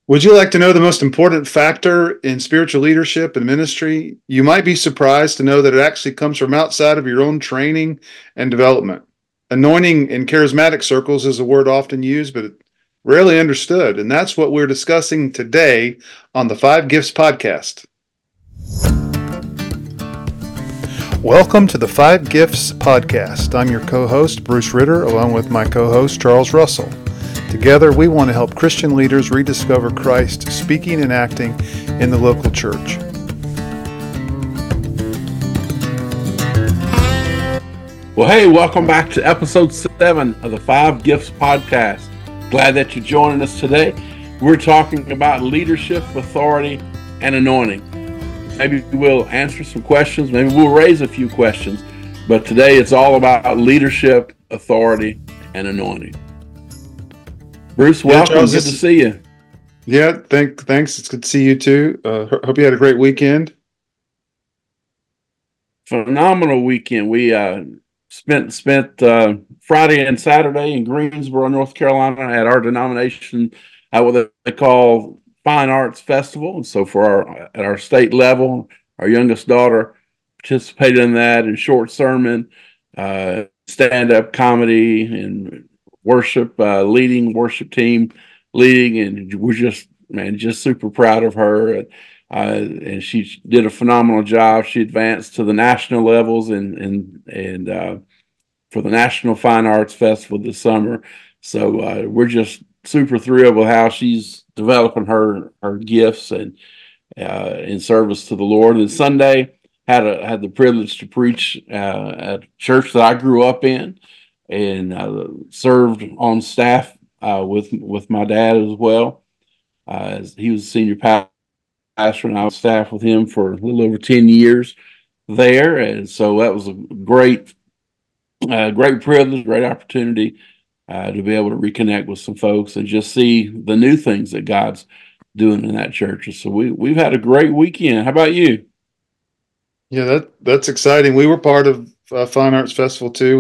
Would you like to know the most important factor in spiritual leadership and ministry? You might be surprised to know that it actually comes from outside of your own training and development. Anointing in charismatic circles is a word often used, but rarely understood. And that's what we're discussing today on the Five Gifts podcast. Welcome to the Five Gifts podcast. I'm your co-host, Bruce Ritter, along with my co-host, Charles Russell. Together, we want to help Christian leaders rediscover Christ speaking and acting in the local church. Well, hey, welcome back to episode 7 of the Five Gifts podcast. Glad that you're joining us today. We're talking about leadership, authority, and anointing. Maybe we'll answer some questions. Maybe we'll raise a few questions. But today it's all about leadership, authority, and anointing. Bruce, welcome. Charles, good to see you. Yeah, thanks. It's good to see you too. Hope you had a great weekend. Phenomenal weekend. We spent Friday and Saturday in Greensboro, North Carolina, at our denomination at what they call Fine Arts Festival. And so at our state level, our youngest daughter participated in that, in short sermon, stand-up comedy, and worship, leading worship team, and we're just super proud of her. And she did a phenomenal job. She advanced to the national levels and for the National Fine Arts Festival this summer. So we're just super thrilled with how she's developing her gifts and in service to the Lord. And Sunday had the privilege to preach at a church that I grew up in, and served on staff with my dad as well. He was a senior pastor, and I was staff with him for a little over 10 years there. And so that was a great privilege, great opportunity to be able to reconnect with some folks and just see the new things that God's doing in that church. So we've had a great weekend. How about you? Yeah, that's exciting. We were part of Fine Arts Festival too.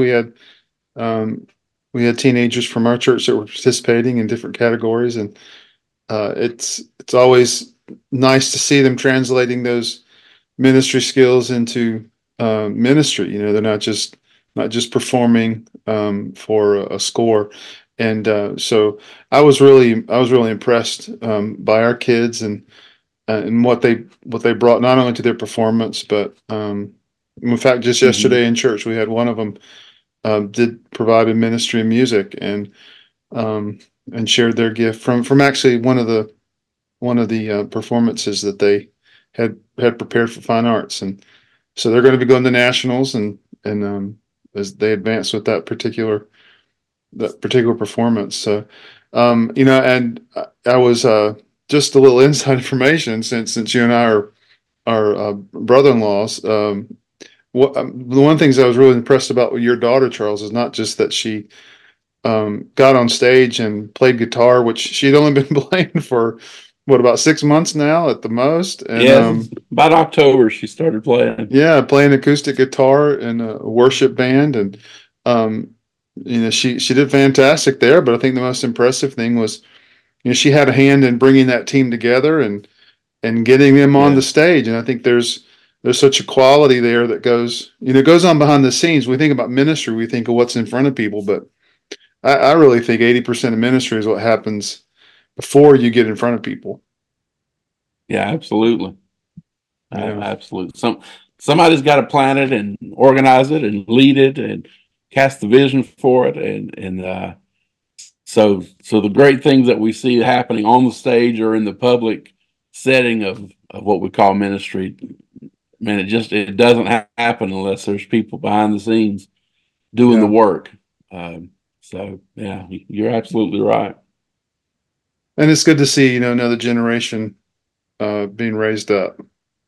We had teenagers from our church that were participating in different categories, and it's always nice to see them translating those ministry skills into ministry. You know, they're not just performing for a score. And so I was really impressed by our kids and what they brought not only to their performance, but in fact, just yesterday in church, we had one of them did provide a ministry of music and shared their gift from actually one of the performances that they had prepared for Fine Arts. And so they're going to be going to nationals and as they advance with that particular performance. So and I was just a little inside information since you and I are brother-in-laws. The one things I was really impressed about with your daughter, Charles, is not just that she got on stage and played guitar, which she'd only been playing for about 6 months now at the most. And about October she started playing. Yeah, playing acoustic guitar in a worship band, and she did fantastic there. But I think the most impressive thing was, she had a hand in bringing that team together and getting them on the stage. And I think there's such a quality there that goes on behind the scenes. When we think about ministry, we think of what's in front of people, but I really think 80% of ministry is what happens before you get in front of people. Yeah, absolutely. Absolutely. Somebody's got to plan it and organize it and lead it and cast the vision for it. And so the great things that we see happening on the stage or in the public setting of what we call ministry, man, it doesn't happen unless there's people behind the scenes doing the work. So yeah, you're absolutely right. And it's good to see, another generation being raised up.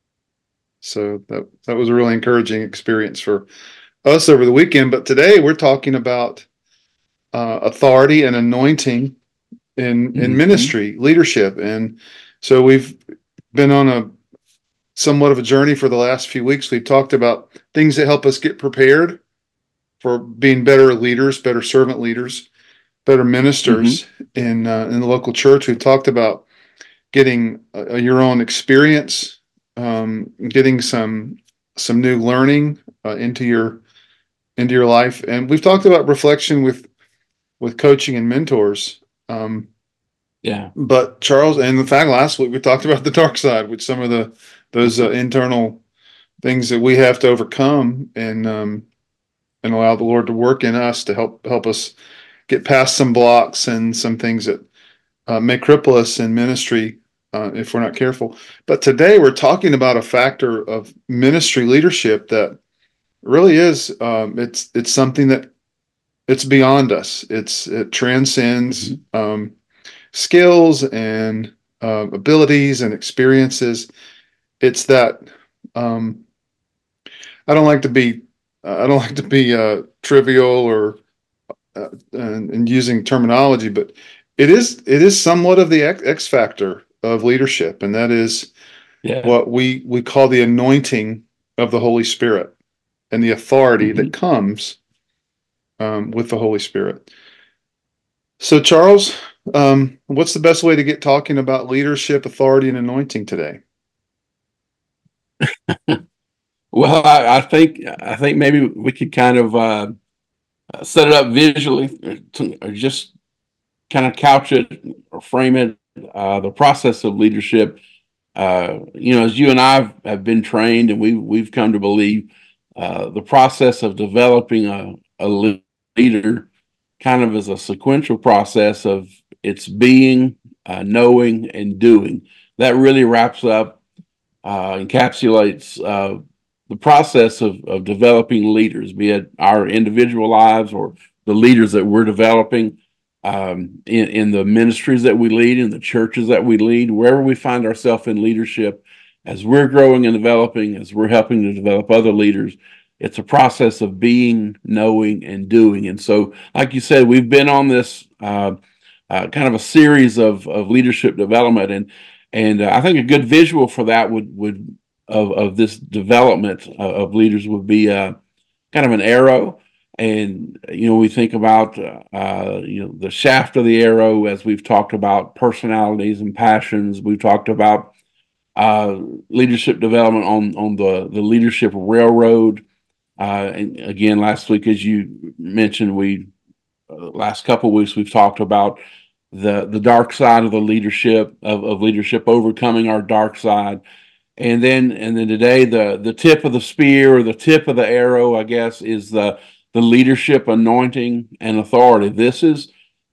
So that was a really encouraging experience for us over the weekend. But today we're talking about authority and anointing in ministry, leadership. And so we've been on a somewhat of a journey for the last few weeks. We've talked about things that help us get prepared for being better leaders, better servant leaders, better ministers in the local church. We've talked about getting your own experience, getting some new learning into your life. And we've talked about reflection with coaching and mentors. Yeah. But Charles, and in fact, last week we talked about the dark side, with some of those internal things that we have to overcome, and allow the Lord to work in us to help us get past some blocks and some things that may cripple us in ministry if we're not careful. But today we're talking about a factor of ministry leadership that really is it's something that it's beyond us. It transcends Mhm. skills and abilities and experiences. It's that um, I don't like to be trivial or and using terminology, but it is somewhat of the X factor of leadership, and that is Yeah. what we call the anointing of the Holy Spirit and the authority that Mhm. comes with the Holy Spirit. So, Charles, what's the best way to get talking about leadership, authority, and anointing today? Well, I think maybe we could kind of set it up visually, or just kind of couch it or frame it. The process of leadership. As you and I have been trained, and we've come to believe, the process of developing a leader kind of is a sequential process of its being, knowing, and doing. That really wraps up, encapsulates the process of developing leaders, be it our individual lives or the leaders that we're developing, in the ministries that we lead, in the churches that we lead, wherever we find ourselves in leadership, as we're growing and developing, as we're helping to develop other leaders. It's a process of being, knowing, and doing. And so, like you said, we've been on this kind of a series of leadership development, and I think a good visual for that would of this development of leaders would be kind of an arrow. And we think about the shaft of the arrow, as we've talked about personalities and passions. We've talked about leadership development on the leadership railroad. And again, last week, as you mentioned, we last couple of weeks we've talked about the dark side of the leadership of leadership, overcoming our dark side. And then today, the tip of the spear, or the tip of the arrow, I guess, is the leadership anointing and authority. This is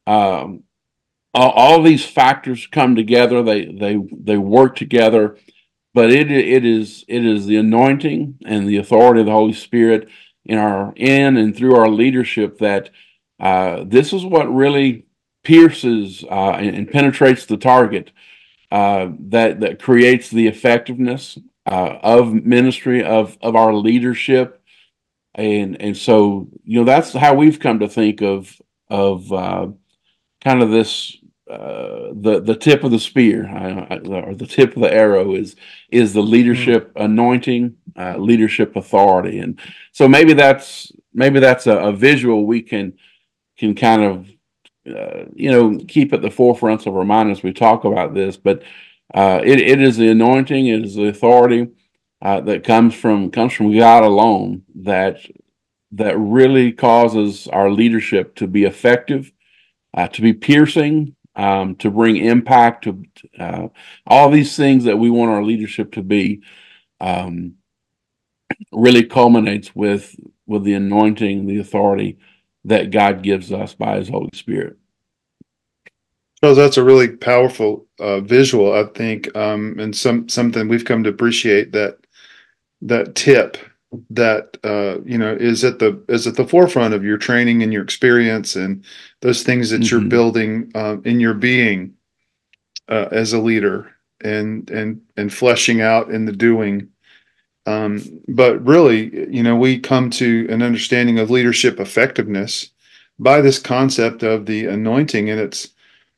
all these factors come together. They work together, but it is the anointing and the authority of the Holy Spirit in and through our leadership that this is what really pierces and penetrates the target, that creates the effectiveness of ministry, of our leadership. And so that's how we've come to think of kind of this, the tip of the spear, or the tip of the arrow is the Hmm. leadership anointing, leadership authority. And so maybe that's a visual we can kind of keep at the forefront of our mind as we talk about this. But it is the anointing, it is the authority that comes from God alone, that really causes our leadership to be effective, to be piercing, to bring impact, to all these things that we want our leadership to be. Um, Really culminates with the anointing, the authority that God gives us by His Holy Spirit. Charles, that's a really powerful visual, I think, and something we've come to appreciate, that tip that is at the forefront of your training and your experience and those things that you're Hmm. building in your being as a leader, and fleshing out in the doing. But really, we come to an understanding of leadership effectiveness by this concept of the anointing, and it's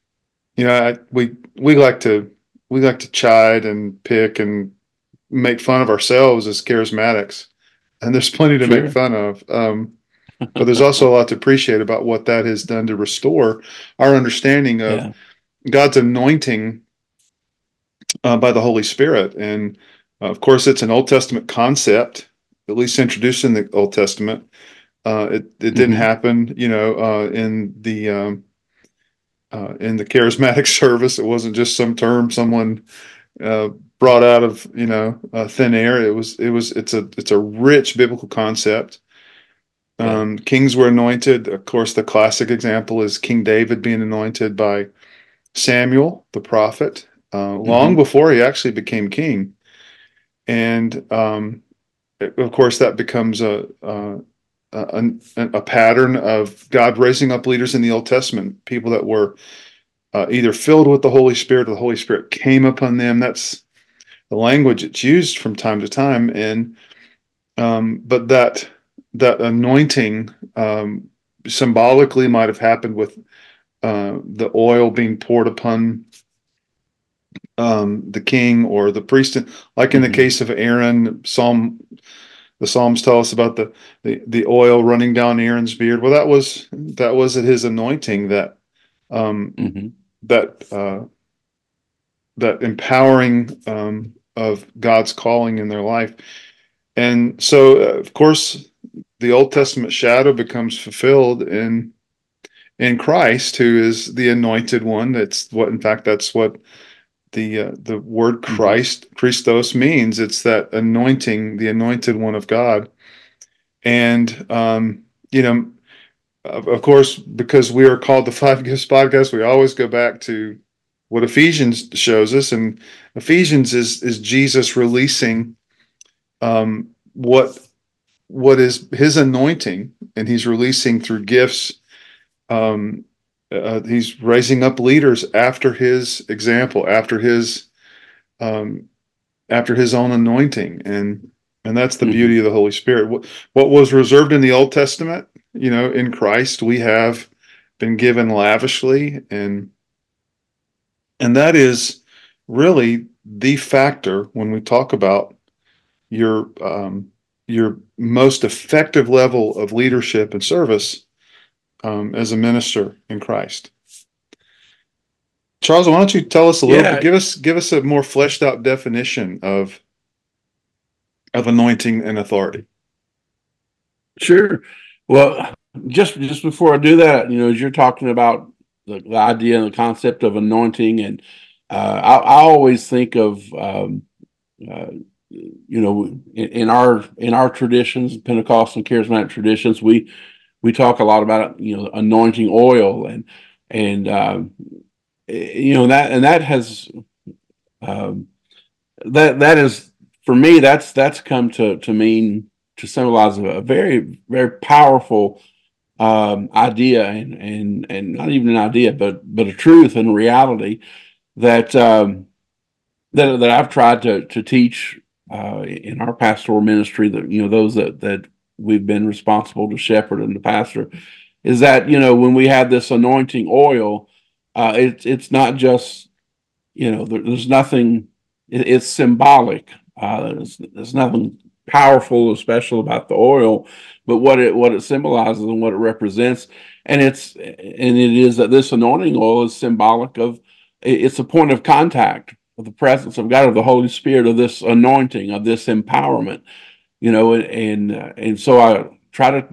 we like to chide and pick and make fun of ourselves as charismatics, and there's plenty to make Sure. fun of. But there's also a lot to appreciate about what that has done to restore our understanding of Yeah. God's anointing by the Holy Spirit. And of course, it's an Old Testament concept, at least introduced in the Old Testament. It didn't Hmm. happen, in the charismatic service. It wasn't just some term someone uh, brought out of thin air. It's a rich biblical concept. Yeah. Kings were anointed. Of course, the classic example is King David being anointed by Samuel, the prophet, long Hmm. before he actually became king. And of course, that becomes a pattern of God raising up leaders in the Old Testament, people that were either filled with the Holy Spirit or the Holy Spirit came upon them. That's the language it's used from time to time. And but that anointing symbolically might have happened with the oil being poured upon the king or the priest, like in the Hmm. case of Aaron. The Psalms tell us about the oil running down Aaron's beard. Well, that was his anointing, um, Hmm. that that empowering of God's calling in their life. And so, of course, the Old Testament shadow becomes fulfilled in Christ, who is the anointed one. In fact, that's what the word Hmm. Christos means. It's that anointing, the anointed one of God. And you know, of course, because we are called the Five Gifts Podcast, we always go back to what Ephesians shows us, and Ephesians is Jesus releasing um, what is his anointing, and he's releasing through gifts. Um, he's raising up leaders after his example, um, after his own anointing, and that's the beauty Hmm. of the Holy Spirit. What was reserved in the Old Testament, in Christ, we have been given lavishly, and that is really the factor when we talk about your your most effective level of leadership and service as a minister in Christ. Charles, why don't you tell us a little bit? Yeah, Give us a more fleshed out definition of anointing and authority. sure. Well, just before I do that, as you're talking about the idea and the concept of anointing, and I always think of uh, in our traditions, Pentecostal and charismatic traditions, we talk a lot about anointing oil, and that has um, that is, for me, that's come to mean, to symbolize a very, very powerful idea, and not even an idea, but a truth and a reality that that I've tried to teach in our pastoral ministry, that those that we've been responsible to shepherd and to pastor, is that when we have this anointing oil, it's not just, there's nothing, it's symbolic. There's nothing powerful or special about the oil, but what it symbolizes and what it represents, and it is that this anointing oil is symbolic of, it's a point of contact of the presence of God, of the Holy Spirit, of this anointing, of this empowerment, and so I try to,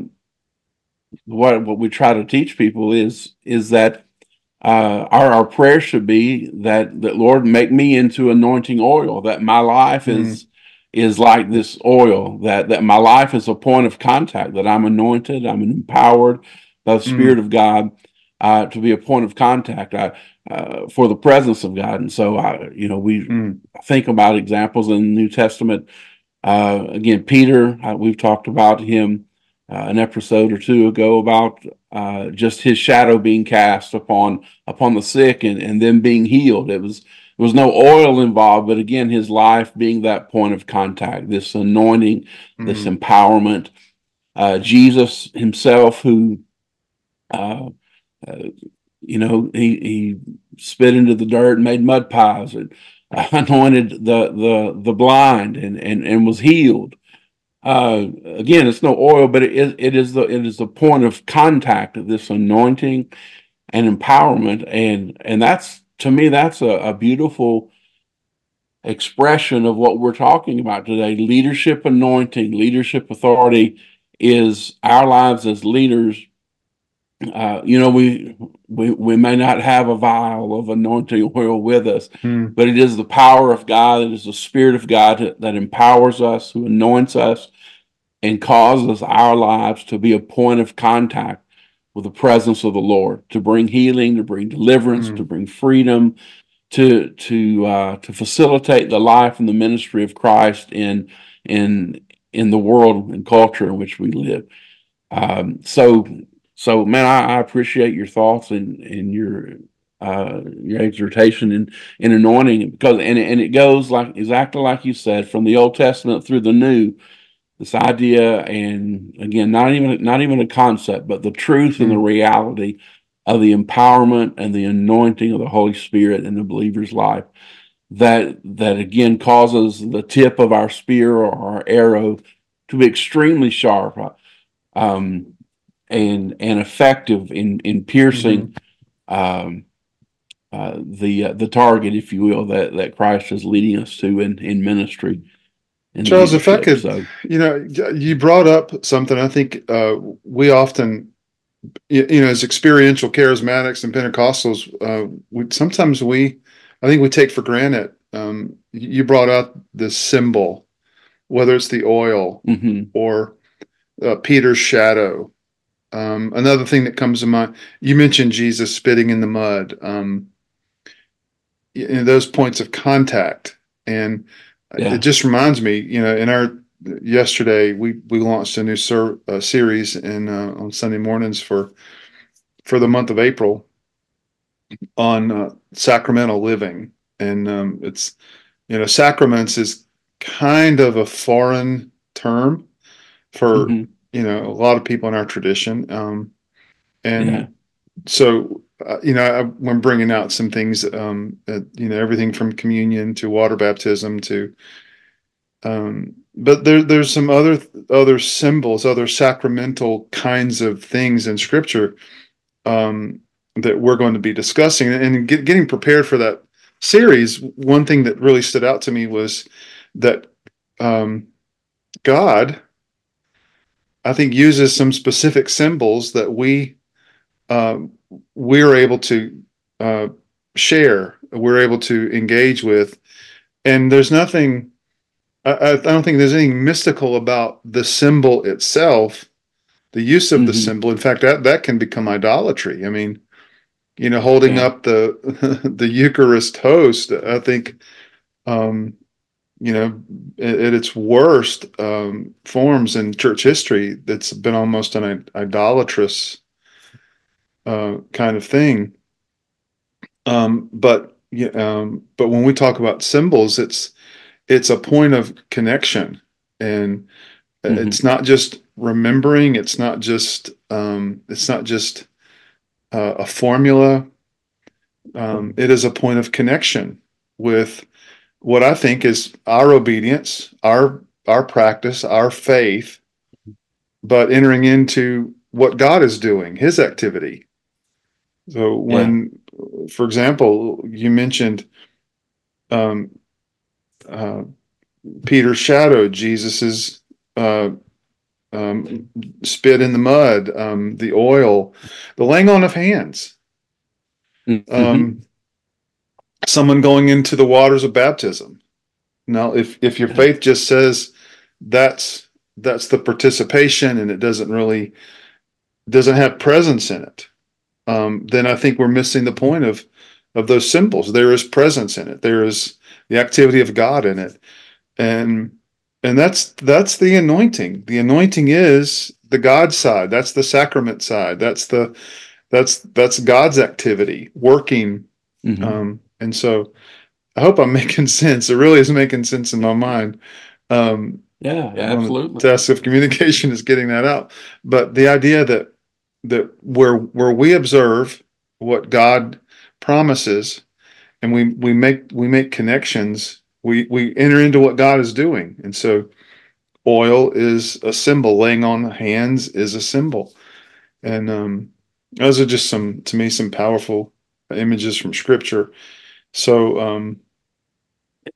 what we try to teach people is that our prayer should be that Lord, make me into anointing oil, that my life Mm, is like this oil, that my life is a point of contact, that I'm anointed, I'm empowered by the Spirit mm, of God, to be a point of contact, for the presence of God. And so we mm, think about examples in the New Testament. Again, Peter, we've talked about him an episode or two ago, about just his shadow being cast upon the sick, and them being healed. There was no oil involved, but again, his life being that point of contact, this anointing, this mm, empowerment. Jesus himself, who uh, uh, he spit into the dirt and made mud pies, and anointed the blind, and was healed. Again, it's no oil, but it is the point of contact of this anointing and empowerment, and that's, to me, that's a beautiful expression of what we're talking about today. Leadership anointing, leadership authority is our lives as leaders. We may not have a vial of anointing oil with us, Mm, but it is the power of God. It is the Spirit of God that empowers us, who anoints us, and causes our lives to be a point of contact with the presence of the Lord, to bring healing, to bring deliverance, to mm, bring freedom, to facilitate the life and the ministry of Christ in in the world and culture in which we live. Um, so so man, I appreciate your thoughts and your exhortation and anointing, because and it goes like exactly like you said, from the Old Testament through the New. This idea, and again, not even a concept, but the truth and the mm, reality of the empowerment and the anointing of the Holy Spirit in the believer's life, that again causes the tip of our spear or our arrow to be extremely sharp, um, and effective in mhm. piercing, um, the target, if you will, that Christ is leading us to in ministry and Charles, if I leadership. could, So, you brought up something I think we often, as experiential charismatics and Pentecostals, I think we take for granted. You brought up the symbol, whether it's the oil mhm, or Peter's shadow. Another thing that comes to mind, you mentioned Jesus spitting in the mud. Those points of contact, and it yeah. just reminds me, in our yesterday we launched a new series in on Sunday mornings for the month of April on sacramental living, and it's sacraments is kind of a foreign term for Hmm. a lot of people in our tradition, Yeah. and so when bringing out some things, everything from communion to water baptism to but there's some other symbols, other sacramental kinds of things in Scripture um, that we're going to be discussing. And getting prepared for that series, one thing that really stood out to me was that um, God, I think, uses some specific symbols that um, we're able to uh, share, we're able to engage with, and there's nothing. I don't think there's anything mystical about the symbol itself, the use of the Hmm. symbol. In fact, that can become idolatry. I mean, holding Yeah. up the the Eucharist host, I think, um, at its worst forms in church history, that's been almost an idolatrous kind of thing. But when we talk about symbols, it's a point of connection, and Hmm. it's not just remembering. It's not just a formula. It is a point of connection with what I think is our obedience, our practice, our faith, but entering into what God is doing, His activity. So Yeah. for example, you mentioned um, uh, Peter's shadow, Jesus's uh, um, spit in the mud, the oil, the laying on of hands, Hmm. um, someone going into the waters of baptism. Now, if your Yeah. faith just says that's the participation and it doesn't have presence in it, then I think we're missing the point of those symbols. There is presence in it. There is the activity of God in it, and that's the anointing. The anointing is the God side. That's the sacrament side. That's God's activity working. Hmm. And so I hope I'm making sense. It really is making sense in my mind. Yeah. Yeah. One of the Absolutely. tasks of communication is getting that out. But the idea that where we observe what God promises and we make connections, we enter into what God is doing. And so oil is a symbol, laying on hands is a symbol. And those are just to me some powerful images from Scripture. So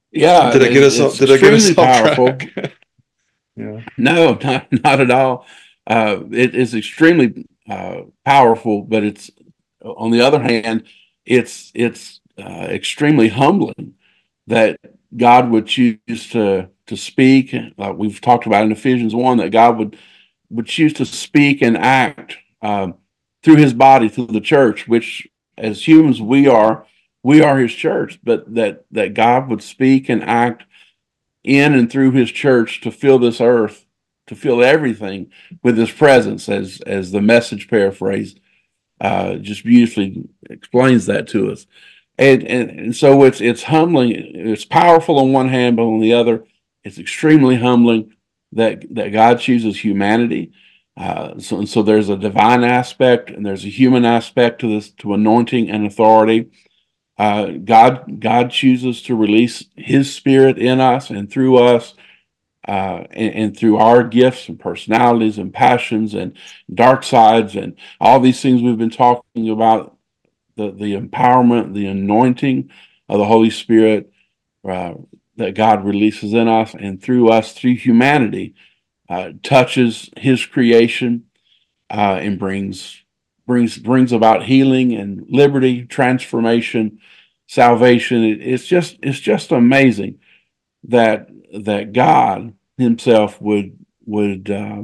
Yeah, Did I get us? it's Did I get us extremely off powerful. track? Yeah. No, not at all. It is extremely powerful, but it's on the other hand, it's extremely humbling that God would choose to speak. We've talked about in Ephesians 1 that God would choose to speak and act through His body, through the church, which as humans we are His church, but that God would speak and act in and through His church to fill this earth, to fill everything with His presence, as the Message paraphrase just beautifully explains that to us. And so it's humbling. It's powerful on one hand, but on the other, it's extremely humbling that God chooses humanity. So there's a divine aspect and there's a human aspect to this, to anointing and authority. God chooses to release His Spirit in us and through us, and through our gifts and personalities and passions and dark sides and all these things we've been talking about, the empowerment, the anointing of the Holy Spirit uh, that God releases in us and through us, through humanity, touches His creation, and brings about healing and liberty, transformation, salvation. It's just amazing that God Himself would uh,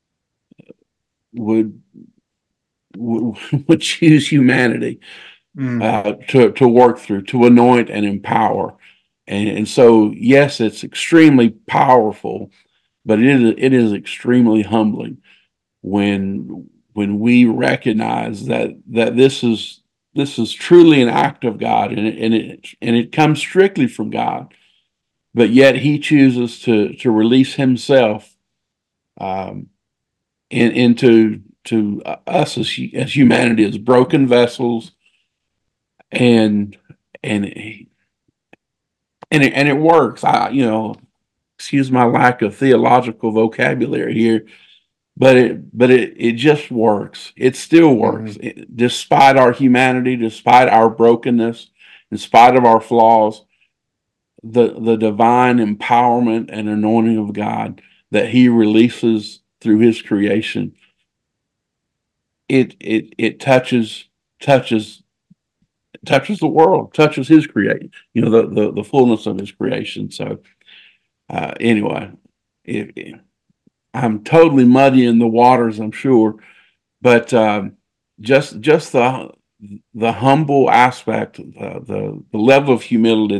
would would choose humanity Mm, to work through, to anoint and empower. And so, yes, it's extremely powerful, but it is extremely humbling when we recognize that this is truly an act of God, and it comes strictly from God, but yet He chooses to release Himself um, into to us as humanity, as broken vessels, and and and it works. Excuse my lack of theological vocabulary here, but it just works. It still works. mhm. Despite our humanity, despite our brokenness, in spite of our flaws, the divine empowerment and anointing of God that He releases through His creation, it touches touches the world, touches His creation, the fullness of His creation. So anyway, it, I'm totally muddying the waters, I'm sure, but just the humble aspect, the level of humility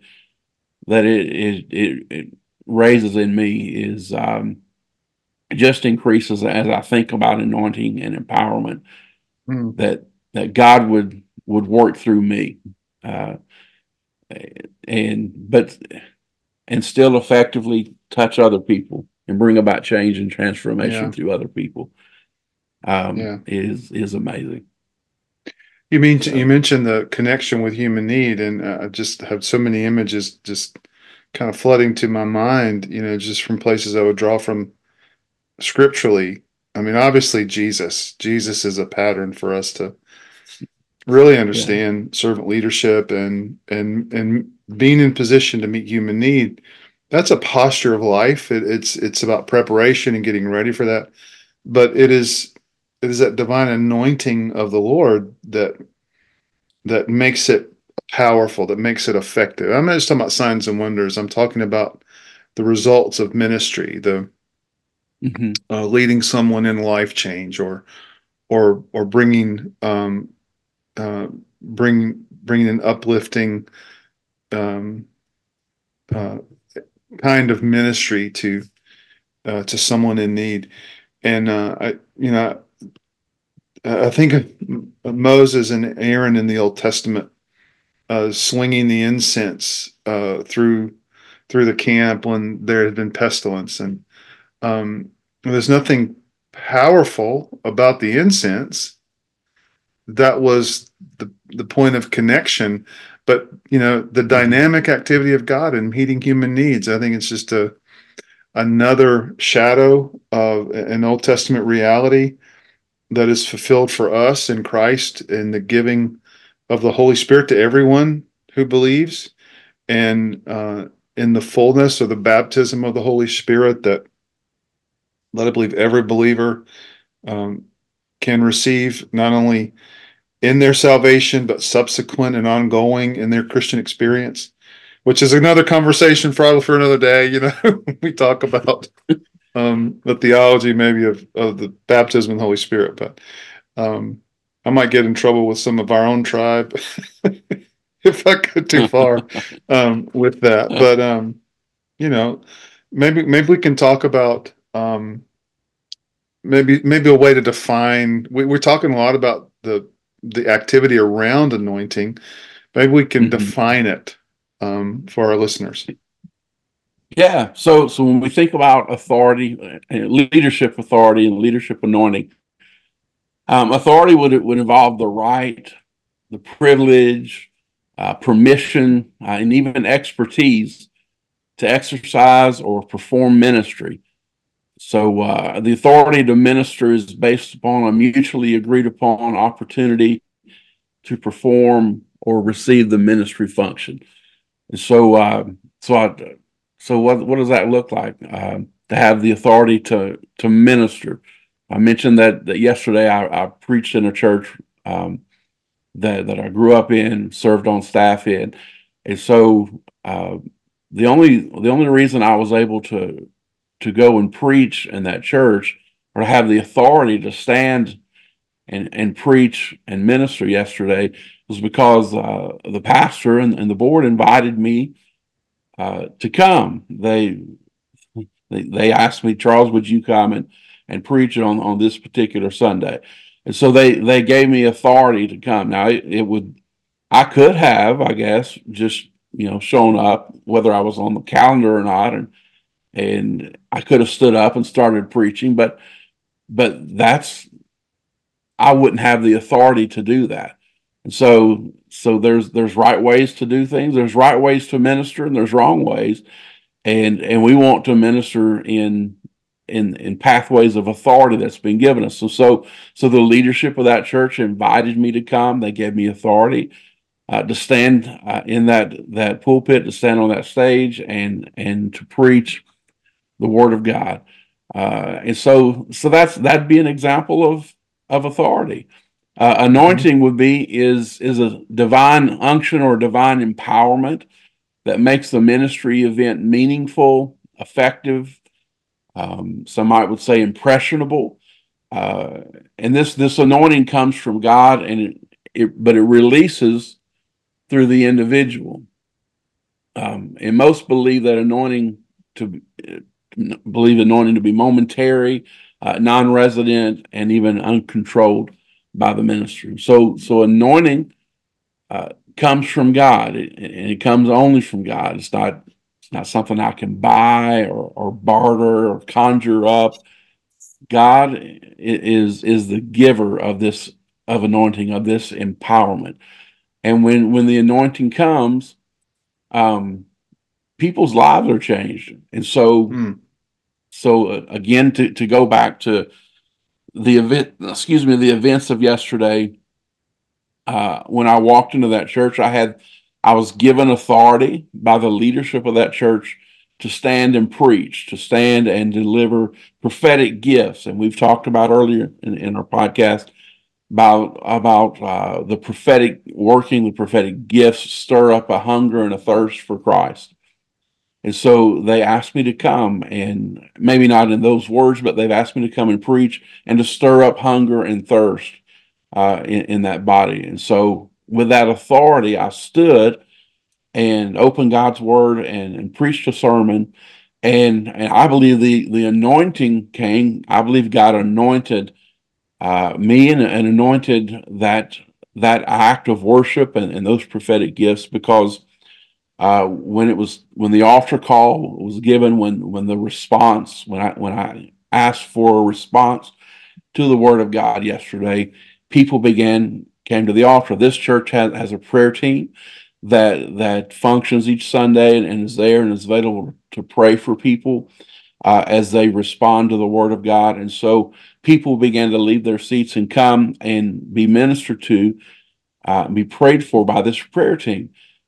that it raises in me is just increases as I think about anointing and empowerment Mm, that that God would work through me, uh, and but and still effectively touch other people and bring about change and transformation yeah, through other people, yeah. is amazing. You So mentioned the connection with human need, and I just have so many images just kind of flooding to my mind. Just from places I would draw from scripturally. I mean, obviously Jesus. Jesus is a pattern for us to really yeah. understand servant leadership and being in position to meet human need. That's a posture of life. It's about preparation and getting ready for that. But it is that divine anointing of the Lord that makes it powerful, that makes it effective. I'm not just talking about signs and wonders. I'm talking about the results of ministry, the Hmm. leading someone in life change, or uh, bringing an uplifting um, uh, kind of ministry to someone in need. And I think of Moses and Aaron in the Old Testament swinging the incense through the camp when there had been pestilence, and there's nothing powerful about the incense. That was the point of connection, but the Hmm. dynamic activity of God in meeting human needs. I think it's just another shadow of an Old Testament reality that is fulfilled for us in Christ in the giving of the Holy Spirit to everyone who believes. and in the fullness of the baptism of the Holy Spirit that I believe every believer um, can receive, not only in their salvation, but subsequent and ongoing in their Christian experience, which is another conversation probably for another day. We talk about the theology maybe of the baptism in the Holy Spirit, but um, I might get in trouble with some of our own tribe if I go too far with that. But you know, maybe we can talk about maybe a way to define. We're talking a lot about the activity around anointing. Maybe we can Mhm. define it for our listeners. Yeah. So when we think about authority, leadership authority, and leadership anointing, authority would involve the right, the privilege, permission, and even expertise to exercise or perform ministry. So the authority to minister is based upon a mutually agreed upon opportunity to perform or receive the ministry function. And so what does that look like? To have the authority to minister. I mentioned that yesterday I preached in a church that I grew up in, served on staff in, and so the only reason I was able to go and preach in that church or to have the authority to stand and preach and minister yesterday was because the pastor and the board invited me to come. They asked me, Charles, would you come and preach on this particular Sunday? And so they gave me authority to come. Now I could have, I guess, just shown up whether I was on the calendar or not, and I could have stood up and started preaching, but I wouldn't have the authority to do that. And so there's right ways to do things. There's right ways to minister, and there's wrong ways. And we want to minister in pathways of authority that's been given us. So the leadership of that church invited me to come. They gave me authority to stand in that pulpit, to stand on that stage, and to preach the word of God. And so that'd be an example of authority. Mhm. Anointing is a divine unction or divine empowerment that makes the ministry event meaningful, effective. Some might would say impressionable. Uh, and this anointing comes from God, but it releases through the individual. And most believe that anointing to believe anointing to be momentary, non-resident, and even uncontrolled by the ministry. So anointing comes from God, and it comes only from God. It's not something I can buy or barter or conjure up. God is the giver of this of anointing, of this empowerment. And when the anointing comes, um, people's lives are changed. And Mm. again, to go back to the events of yesterday, when I walked into that church, I was given authority by the leadership of that church to stand and preach, to stand and deliver prophetic gifts. And we've talked about earlier in our podcast about the prophetic working, the prophetic gifts stir up a hunger and a thirst for Christ. And so they asked me to come, and maybe not in those words, but they've asked me to come and preach and to stir up hunger and thirst in that body. And so, with that authority, I stood and opened God's word and preached a sermon. And I believe the anointing came. I believe God anointed me and anointed that act of worship and those prophetic gifts because when the altar call was given, when the response, when I asked for a response to the word of God yesterday, people came to the altar. This church has a prayer team that functions each Sunday and is there and is available to pray for people as they respond to the word of God. And so people began to leave their seats and come and be ministered to, be prayed for by this prayer team.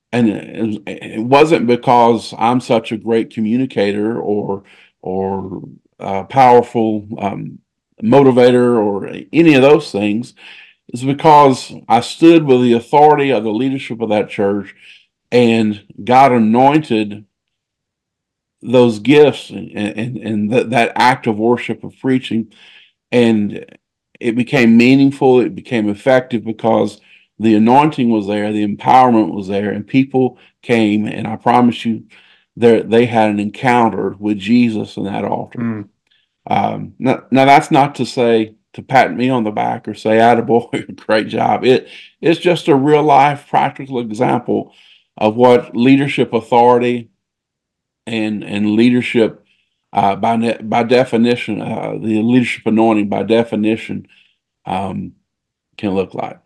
and it wasn't because I'm such a great communicator or powerful motivator or any of those things. It's because I stood with the authority of the leadership of that church, and God anointed those gifts and that act of worship of preaching, and it became meaningful. It became effective because the anointing was there, the empowerment was there, and people came. And I promise you, they had an encounter with Jesus in that altar. Mm. Now that's not to say to pat me on the back or say, "Attaboy, great job." It's just a real life, practical example of what leadership authority and leadership by definition, the leadership anointing by definition um, can look like.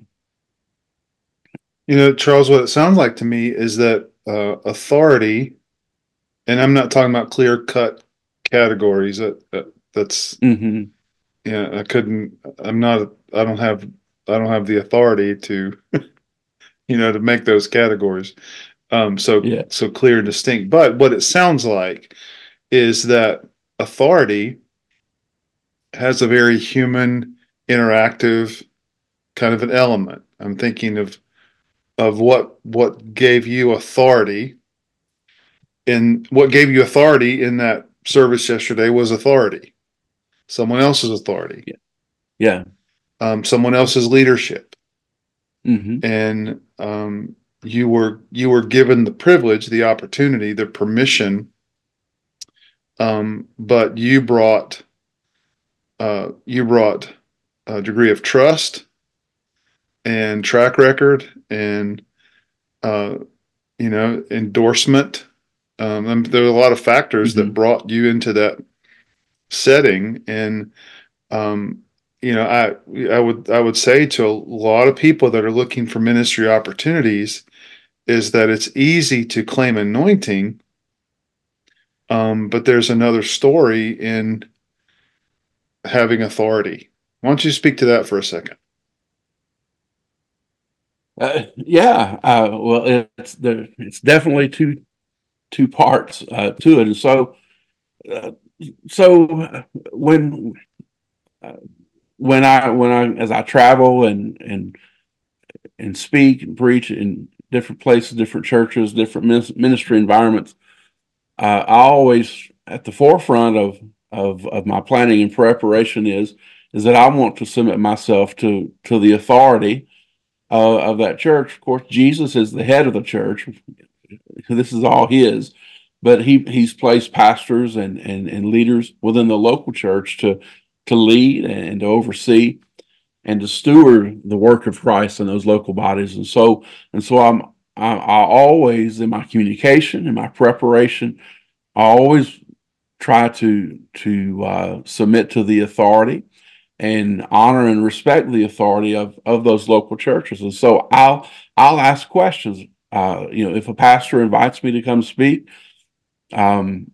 Charles, what it sounds like to me is that authority, and I'm not talking about clear cut categories. That's Mm-hmm. yeah. I couldn't. I'm not. I don't have. I don't have the authority to to make those categories. Yeah. So clear and distinct. But what it sounds like is that authority has a very human, interactive kind of an element. I'm thinking of what gave you authority, and what gave you authority in that service yesterday was authority, someone else's authority, Yeah. Yeah. someone else's leadership, Mm-hmm. and you were given the privilege, the opportunity, the permission, but you brought a degree of trust and track record and uh, endorsement. And there were a lot of factors that Mm-hmm. brought you into that setting. And um, I would say to a lot of people that are looking for ministry opportunities is that it's easy to claim anointing, but there's another story in having authority. Why don't you speak to that for a second? Yeah. Well, it's definitely two parts to it, and uh, so uh, when I as I travel and speak and preach in different places, different churches, different ministry environments, I always at the forefront of my planning and preparation is that I want to submit myself to the authority of that church. Of course, Jesus is the head of the church. This is all his, but he's placed pastors and leaders within the local church to lead and to oversee and to steward the work of Christ in those local bodies. And so I always in my communication, in my preparation, I always try to submit to the authority and honor and respect the authority of those local churches. And so I'll ask questions. If a pastor invites me to come speak, um,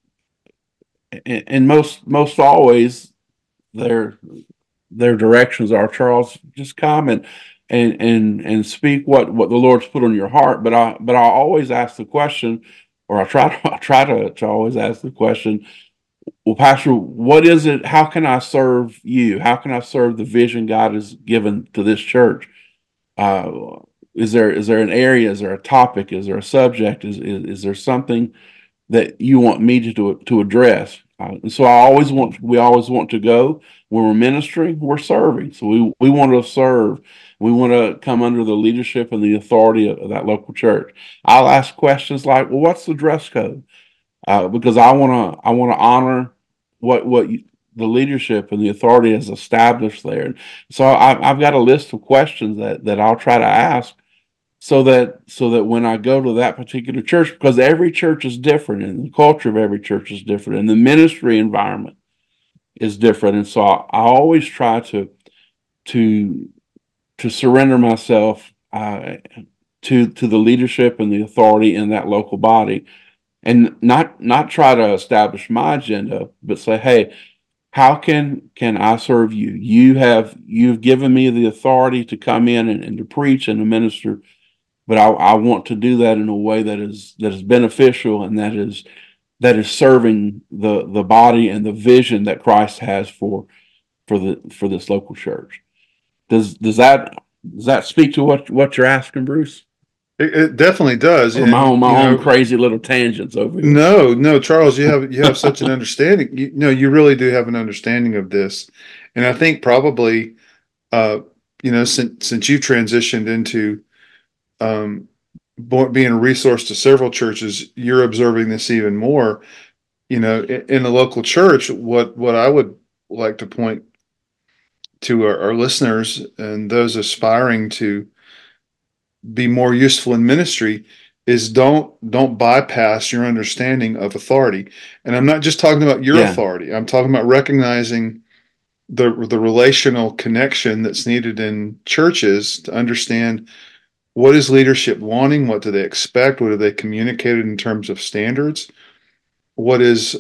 and most always their their directions are, Charles, just come and speak what the Lord's put on your heart. But I always ask the question, or I try to always ask the question. Well, Pastor, what is it? How can I serve you? How can I serve the vision God has given to this church? Uh, is there an area? Is there a topic? Is there a subject? Is there something that you want me to address? And so we always want to go when we're ministering, we're serving. So we want to serve. We want to come under the leadership and the authority of that local church. I'll ask questions like, well, what's the dress code? Because I want to honor the leadership and the authority has established there. So I've got a list of questions that I'll try to ask so that when I go to that particular church, because every church is different and the culture of every church is different and the ministry environment is different, and so I always try to to surrender myself to the leadership and the authority in that local body and not try to establish my agenda, but say, hey, how can I serve you? You've given me the authority to come in and to preach and to minister. but I want to do that in a way that is beneficial, and that is serving the body and the vision that Christ has for this local church. Does that speak to what you're asking, Bruce? It definitely does. Or And, my own crazy little tangents over here? no, no, Charles, you have such an understanding. You really do have an understanding of this. And I think probably, uh, since you've transitioned into, um, being a resource to several churches, you're observing this even more. In the local church, what I would like to point to our listeners and those aspiring to be more useful in ministry is don't bypass your understanding of authority. And I'm not just talking about your Yeah, authority. I'm talking about recognizing the relational connection that's needed in churches to understand what is leadership wanting, what do they expect, what do they communicate in terms of standards, what is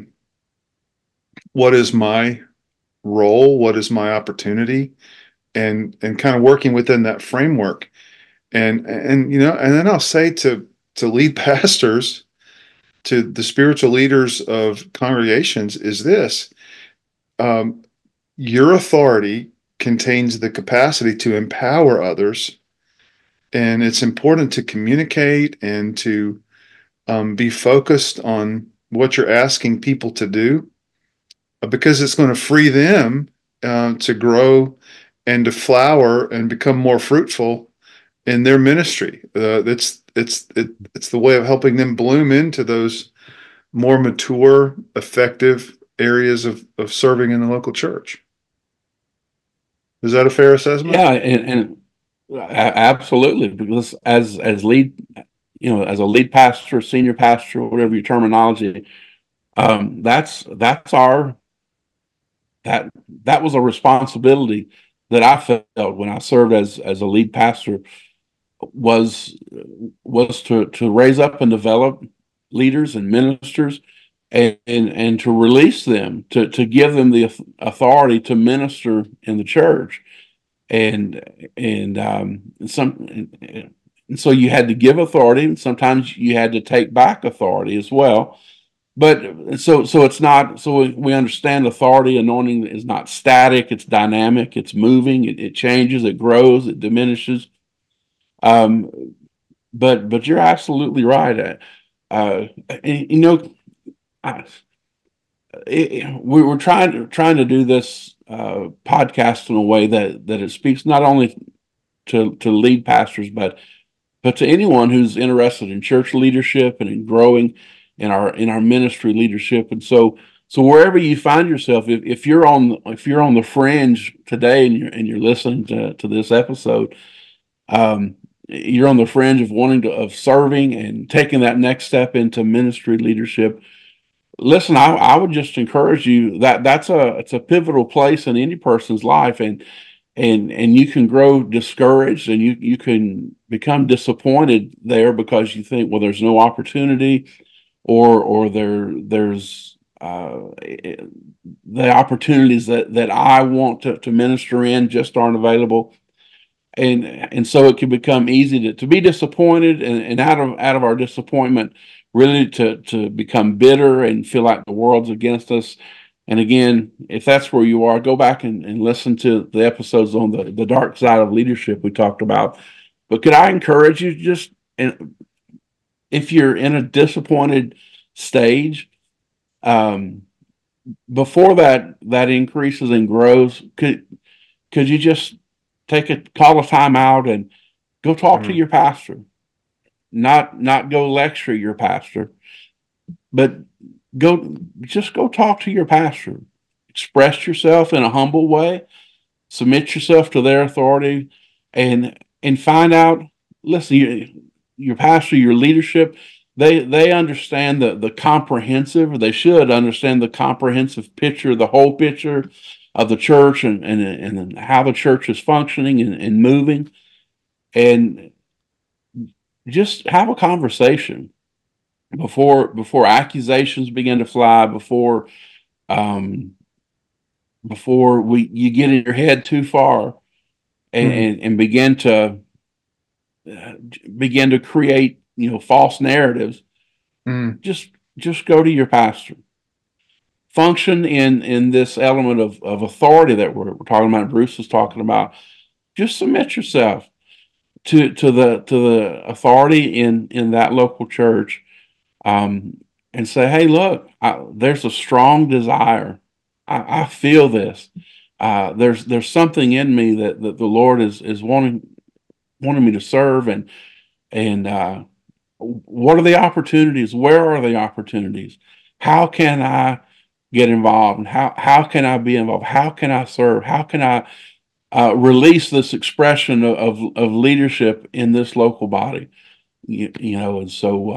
my role, what is my opportunity, and kind of working within that framework. And then I'll say to lead pastors, to the spiritual leaders of congregations, is this: um, your authority contains the capacity to empower others, and it's important to communicate and to, be focused on what you're asking people to do, because it's going to free them, to grow and to flower and become more fruitful in their ministry. It's the way of helping them bloom into those more mature, effective areas of serving in the local church. Is that a fair assessment? yeah, absolutely, because as lead, as a lead pastor, senior pastor, whatever your terminology, that's our that that was a responsibility that I felt when I served as a lead pastor, was to raise up and develop leaders and ministers, and to release them, to give them the authority to minister in the church. And some and so you had to give authority, and sometimes you had to take back authority as well. But so it's not, so we understand authority anointing is not static, it's dynamic, it's moving, it changes, it grows, it diminishes. um but you're absolutely right. You know, I, we were trying to do this podcast in a way that it speaks not only to lead pastors, but to anyone who's interested in church leadership and in growing in our ministry leadership. And so wherever you find yourself, if you're on the fringe today, and you're listening to this episode, um, you're on the fringe of of serving and taking that next step into ministry leadership. Listen, I would just encourage you that it's a pivotal place in any person's life, and you can grow discouraged, and you can become disappointed there because you think, well, there's no opportunity, or there's the opportunities that I want to minister in just aren't available. And so it can become easy to be disappointed, and out of our disappointment, really to become bitter and feel like the world's against us. And again, if that's where you are, go back and listen to the episodes on the dark side of leadership we talked about. But could I encourage you, just, and if you're in a disappointed stage, um, before that increases and grows, could you just call a time out and go talk to Mm. your pastor? Not go lecture your pastor, but go talk to your pastor. Express yourself in a humble way, submit yourself to their authority, and find out. Listen, your pastor, your leadership, they understand the comprehensive, or they should understand the comprehensive picture, the whole picture of the church, and how the church is functioning and moving. And just have a conversation before accusations begin to fly, um before we you get in your head too far, Mm. and begin begin to create, false narratives, Mm, just go to your pastor. Function in this element of authority that we're talking about. Bruce is talking about. Just submit yourself to the authority in that local church, and say, "Hey, look, there's a strong desire. I feel this. There's something in me that the Lord is wanting me to serve, and what are the opportunities? Where are the opportunities? How can I get involved? And how can I be involved? How can I serve? How can I release this expression of leadership in this local body?" And so,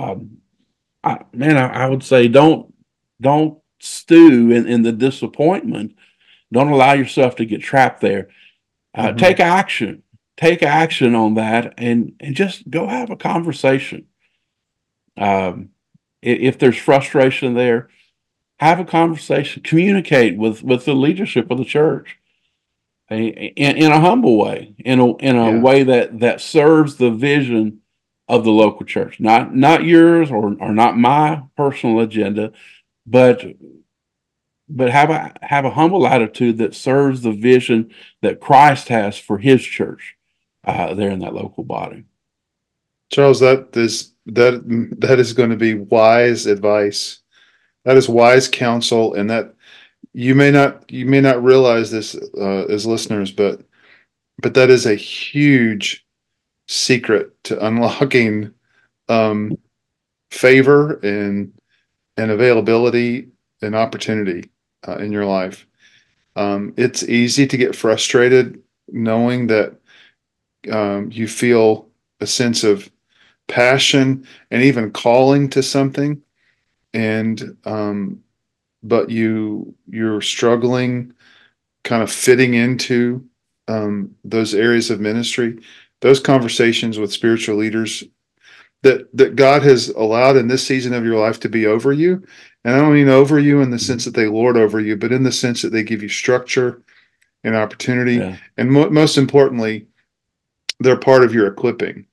I would say don't stew in the disappointment. Don't allow yourself to get trapped there. mhm. Take action. Take action on that, and just go have a conversation. Um, if there's frustration there, have a conversation. Communicate with the leadership of the church in a humble way, in a Yeah. way that serves the vision of the local church, not yours or not my personal agenda, but have a humble attitude that serves the vision that Christ has for His church there in that local body. Charles, that is going to be wise advice. That is wise counsel, and that you may not realize this as listeners, but that is a huge secret to unlocking um, favor and availability and opportunity in your life. It's easy to get frustrated knowing that you feel a sense of passion and even calling to something, and but you're struggling kind of fitting into those areas of ministry. Those conversations with spiritual leaders that God has allowed in this season of your life to be over you. And I don't mean over you in the sense that they lord over you, but in the sense that they give you structure and opportunity. Yeah, And most importantly, they're part of your equipping.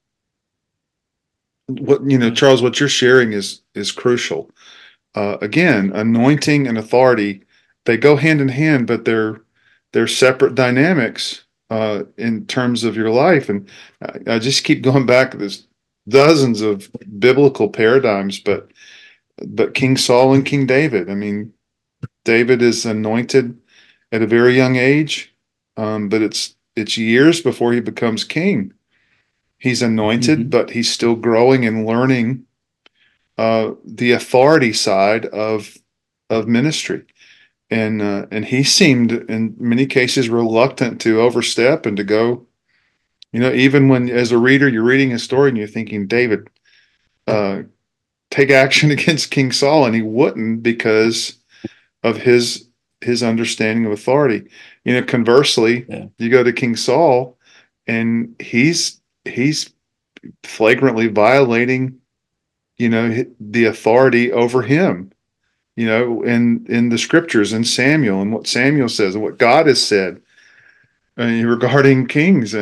yeah, Charles, what you're sharing is crucial. Again, anointing and authority, they go hand in hand, but they're separate dynamics in terms of your life. And I just keep going back. There's dozens of biblical paradigms, but King Saul and King David. I mean, David is anointed at a very young age, but it's years before he becomes king. He's anointed, hmm, but he's still growing and learning the authority side of ministry. And he seemed in many cases reluctant to overstep and to go. Even when as a reader you're reading a story and you're thinking, David, uh, take action against King Saul, and he wouldn't because of his understanding of authority. Conversely, yeah, you go to King Saul, and he's flagrantly violating the authority over him. In the scriptures and Samuel and what Samuel says and what God has said regarding kings,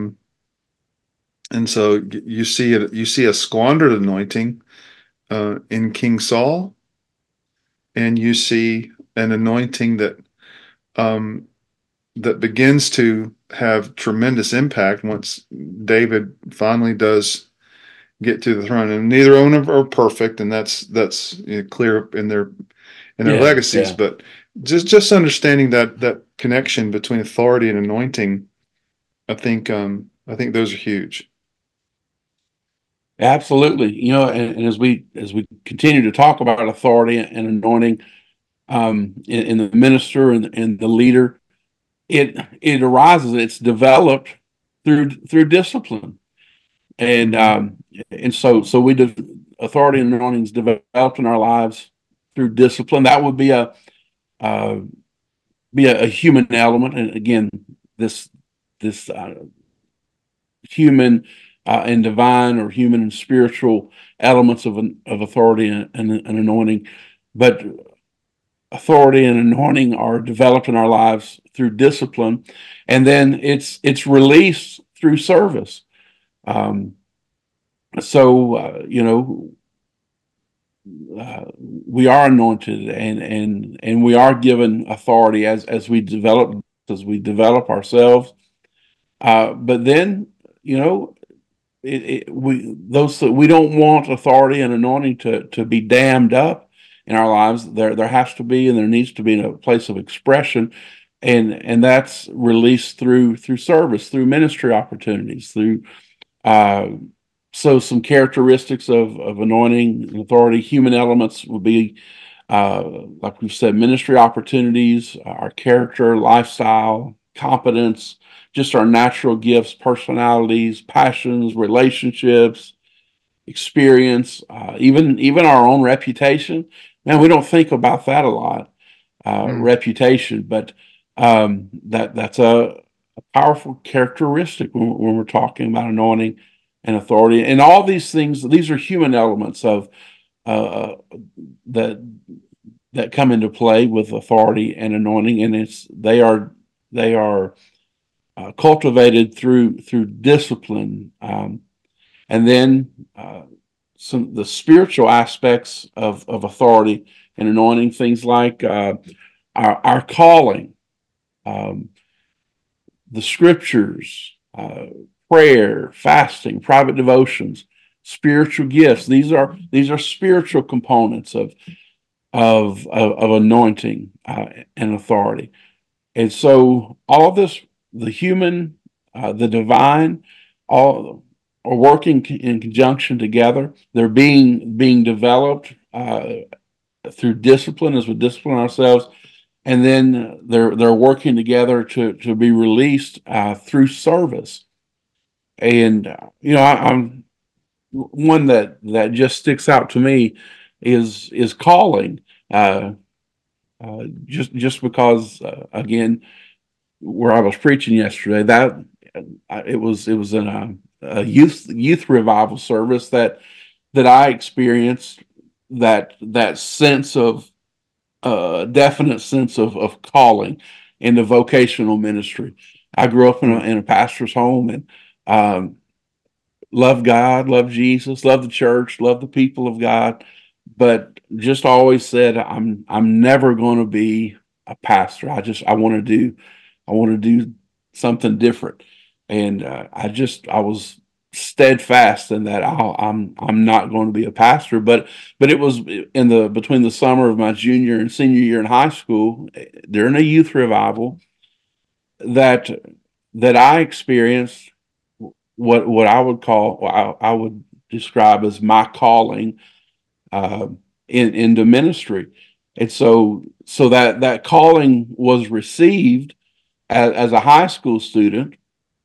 and so you see a squandered anointing in King Saul, and you see an anointing um, that begins to have tremendous impact once David finally does get to the throne. And neither one of them are perfect, and that's clear in their yeah, legacies. yeah. But just understanding that connection between authority and anointing, I think those are huge. Absolutely. And as we continue to talk about authority and anointing, in the minister and the leader, it arises. It's developed through discipline, and Hmm. um, and so authority and anointing is developed in our lives through discipline. That would uh, be a human element, and again, this human and divine, or human and spiritual elements of authority and anointing, but authority and anointing are developed in our lives through discipline, and then it's released through service. So we are anointed, and we are given authority as we develop ourselves. But then, you know, we don't want authority and anointing to be dammed up in our lives. There has to be, and there needs to be a place of expression, and that's released through service, through ministry opportunities, through uh, so some characteristics of anointing and authority. Human elements would be, like we've said, ministry opportunities, our character, lifestyle, competence, just our natural gifts, personalities, passions, relationships, experience, even our own reputation. Man, we don't think about that a lot, Mm. reputation, but that's a powerful characteristic when we're talking about anointing and authority. And all these things, these are human elements of uh, that that come into play with authority and anointing, and they are cultivated through discipline, and then some the spiritual aspects of authority and anointing, things like our calling, um, the scriptures, prayer, fasting, private devotions, spiritual gifts. These are spiritual components of anointing and authority. And so all of this, the human, the divine, all are working in conjunction together. They're being developed through discipline as we discipline ourselves, and then they're working together to be released through service. And I'm one that just sticks out to me is calling. Just because again, where I was preaching yesterday, that it was in a youth revival service that I experienced that sense of definite sense of calling in the vocational ministry. I grew up Mm. in a pastor's home, and um, love God, love Jesus, love the church, love the people of God, but just always said I'm never going to be a pastor. I want to do something different, and I was steadfast in that I'm not going to be a pastor. But it was in the between the summer of my junior and senior year in high school during a youth revival that I experienced what I would call I would describe as my calling uh, into ministry, and so that calling was received as a high school student,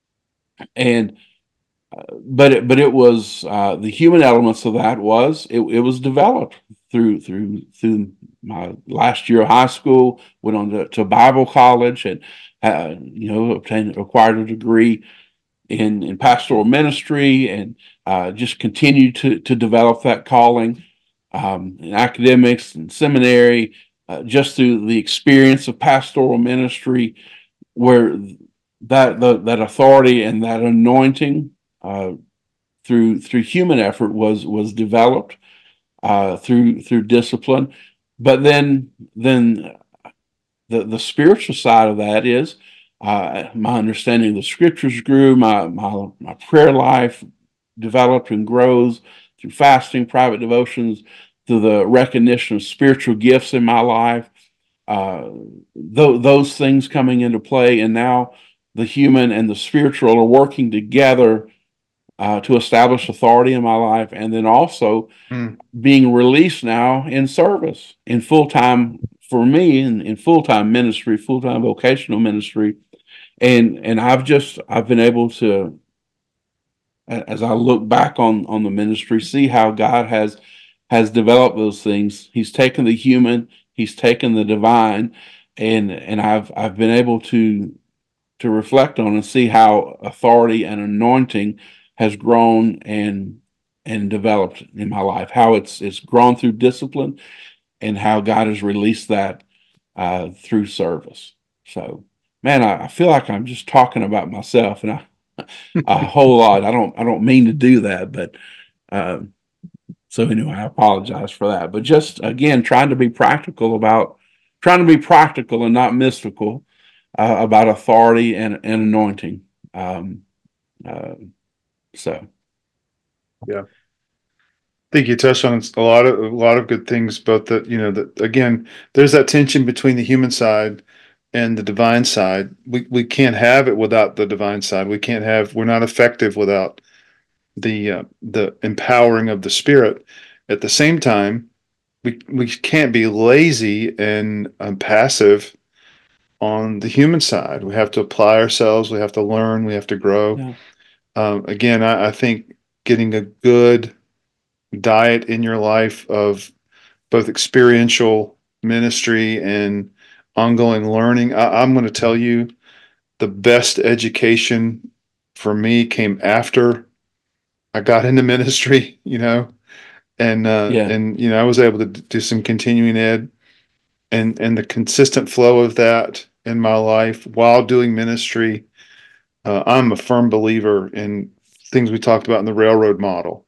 and but it was the human elements of that it was developed through my last year of high school. Went on to Bible college and acquired a degree in pastoral ministry, and just continued to develop that calling in academics and seminary, just through the experience of pastoral ministry, where that authority and that anointing uh, through human effort was developed through discipline. But then the spiritual side of that is my understanding of the scriptures grew, my prayer life developed and grows through fasting, private devotions, through the recognition of spiritual gifts in my life, uh, those things coming into play, and now the human and the spiritual are working together to establish authority in my life, and then also Mm. being released now in service, in full time for me, in full time ministry, full time vocational ministry, and I've been able to, as I look back on the ministry, see how God has developed those things. He's taken the human, He's taken the divine, and I've been able to reflect on and see how authority and anointing has grown and developed in my life. How it's grown through discipline, and how God has released that through service. So, man, I feel like I'm just talking about myself, and a whole lot. I don't mean to do that, but Uh, so anyway, I apologize for that. But just again, trying to be practical and not mystical about authority and anointing. Um, uh, so Yeah. I think you touched on a lot of good things, both that, that again, there's that tension between the human side and the divine side. We can't have it without the divine side. We're not effective without the empowering of the spirit. At the same time, we can't be lazy and passive on the human side. We have to apply ourselves. We have to learn. We have to grow. yeah, Again, I think getting a good diet in your life of both experiential ministry and ongoing learning. I'm going to tell you the best education for me came after I got into ministry, yeah, and I was able to do some continuing ed, and the consistent flow of that in my life while doing ministry. I'm a firm believer in things we talked about in the railroad model.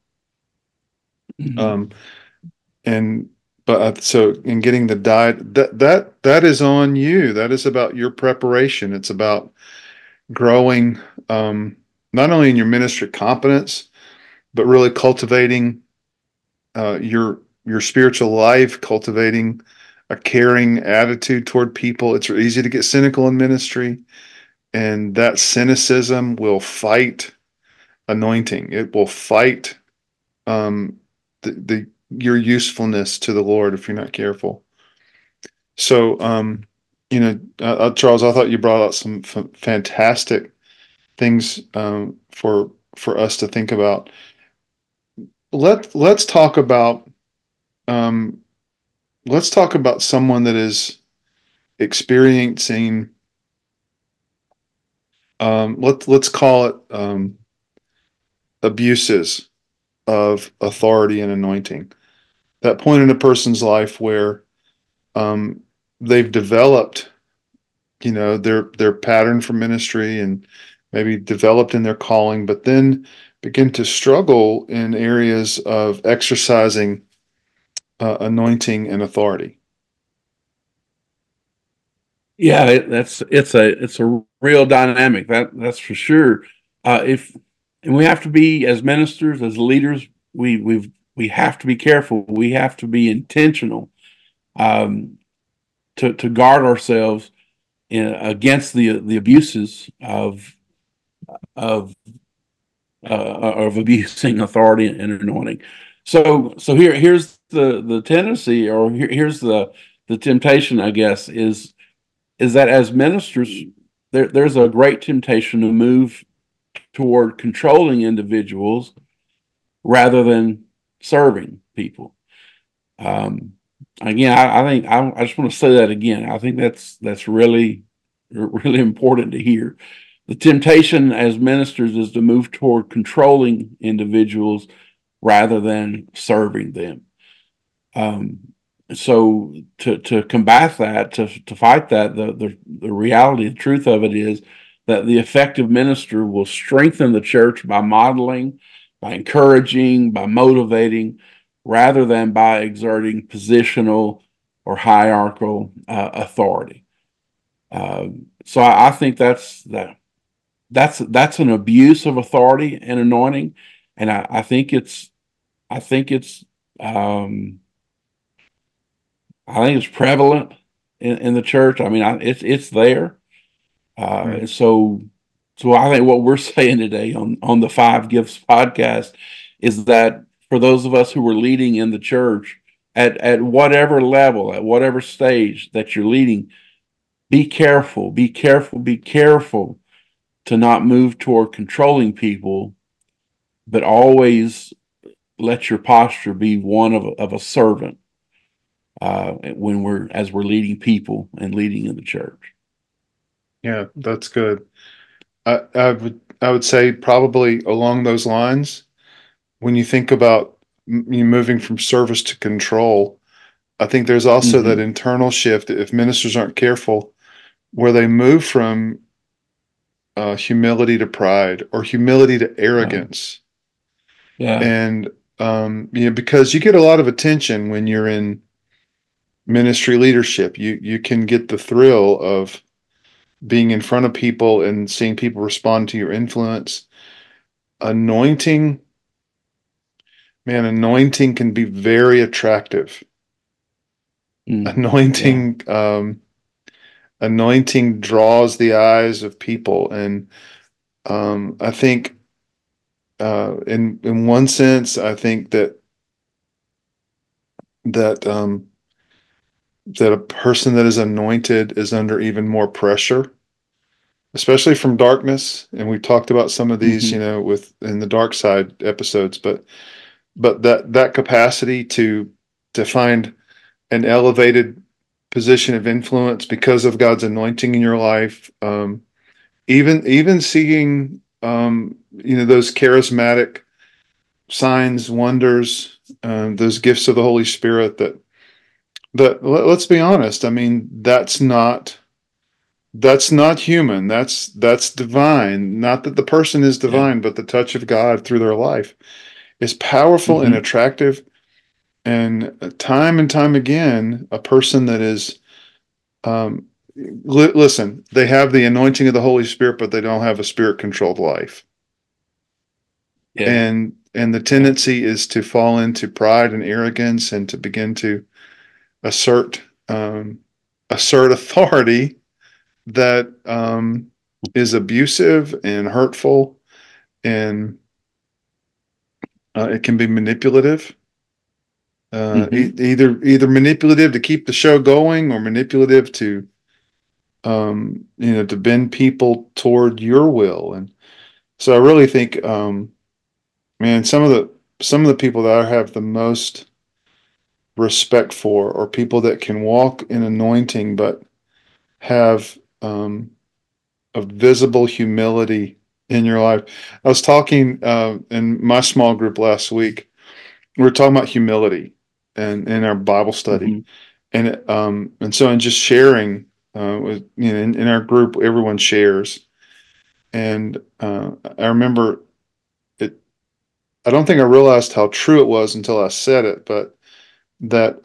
mhm, Um, and but so in getting the diet, that is on you. That is about your preparation. It's about growing, not only in your ministry competence, but really cultivating your spiritual life, cultivating a caring attitude toward people. It's easy to get cynical in ministry, and that cynicism will fight anointing. It will fight um, the your usefulness to the Lord if you're not careful. So, Charles, I thought you brought out some fantastic things for us to think about. Let's talk about um, someone that is experiencing. Let's call it abuses of authority and anointing. That point in a person's life where um, they've developed, their pattern for ministry and maybe developed in their calling, but then begin to struggle in areas of exercising anointing and authority. yeah. It's a real dynamic. That's for sure. If and we have to be as ministers, as leaders, we have to be careful. We have to be intentional um, to guard ourselves against the abuses of of abusing authority and anointing. So here's the tendency, or here's the temptation, I guess, is that as ministers, there's a great temptation to move toward controlling individuals rather than serving people. Um, Again, I think I just want to say that again. I think that's really important to hear. The temptation as ministers is to move toward controlling individuals rather than serving them. Um, so to combat that, to fight that, the reality, the truth of it is that the effective minister will strengthen the church by modeling, by encouraging, by motivating, rather than by exerting positional or hierarchical authority. So I think that's an abuse of authority and anointing, and I think it's um, I think it's prevalent in the church. I mean, it's there. Right. And so I think what we're saying today on the Five Gifts podcast is that for those of us who are leading in the church at whatever level, at whatever stage that you're leading, be careful, be careful, be careful to not move toward controlling people, but always let your posture be one of a servant when we're leading people and leading in the church. Yeah, that's good. I would say probably along those lines, when you think about you moving from service to control, I think there's also that Mm-hmm. internal shift if ministers aren't careful, where they move from humility to pride or humility to Yeah. arrogance. Yeah. And because you get a lot of attention when you're in ministry leadership. You can get the thrill of being in front of people and seeing people respond to your influence. Anointing, man, anointing can be very attractive. Mm. Yeah. Anointing, anointing draws the eyes of people, and I think, in one sense, I think that that a person that is anointed is under even more pressure, especially from darkness. And we talked about some of these, Hmm. with in the dark side episodes, but that capacity to find an elevated position of influence because of God's anointing in your life, even seeing, those charismatic signs, wonders, those gifts of the Holy Spirit that let's be honest. I mean, that's not human. That's divine. Not that the person is Yeah. divine, but the touch of God through their life is powerful and Hmm. attractive. And time again, a person that is, um, listen, they have the anointing of the Holy Spirit, but they don't have a spirit controlled life. Yeah. And the Yeah. tendency is to fall into pride and arrogance and to begin to assert assert authority that, is abusive and hurtful, and it can be manipulative. Hmm. Either manipulative to keep the show going, or manipulative to bend people toward your will. And so I really think, man, some of the people that I have the most respect for are people that can walk in anointing, but have, a visible humility in your life. I was talking, in my small group last week. We were talking about humility and in our Bible study, Hmm. and so in just sharing, with, in our group, everyone shares. And I remember it. I don't think I realized how true it was until I said it, but that,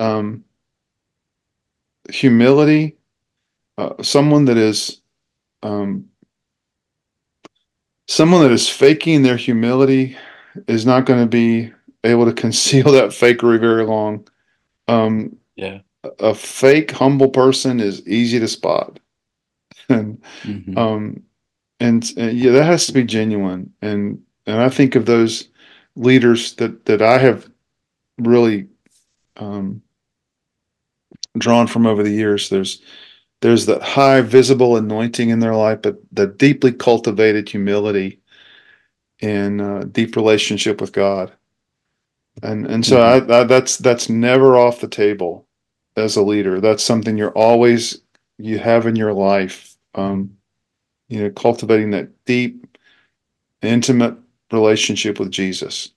humility, someone that is, um, someone that is faking their humility is not going to be able to conceal that fakery very long. Um, Yeah. a fake humble person is easy to spot, and Hmm. um, and yeah, that has to be genuine. And I think of those leaders that I have really, um, drawn from over the years. There's that high visible anointing in their life, but the deeply cultivated humility and, deep relationship with God. And so Hmm. that's never off the table as a leader. That's something you have in your life. Cultivating that deep, intimate relationship with Jesus.